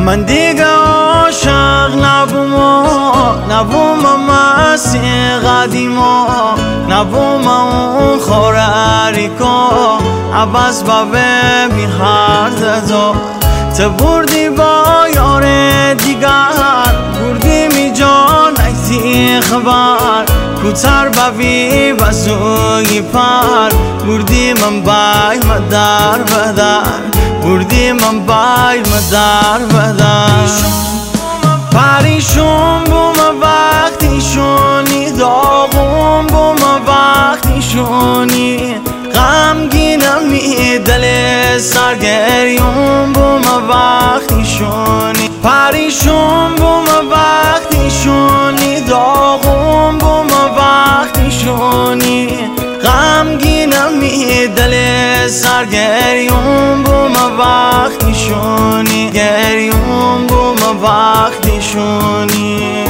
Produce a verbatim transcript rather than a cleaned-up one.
من دیگه عاشق نبوم و نبوم مسی قدیما، نبوم اون خوراری که عباس بابه میخرد تو. تو بردی با یار دیگر، بردی می جان ایتی خبر، کوتر بوی بسوی پر، بردی من بای مدار بدر، بردی من بای مدار بدر. پریشون بوم وقتی شونی، داغون بوم وقتی شونی، غمگینم می دل سرگریون بوم وقتی شونی. پریشون بوم وقتی شونی، داغون بوم وقتی شونی، غمگینم می دل سرگریون بوم وقتی شونی، گریون بوم وقتی شونی.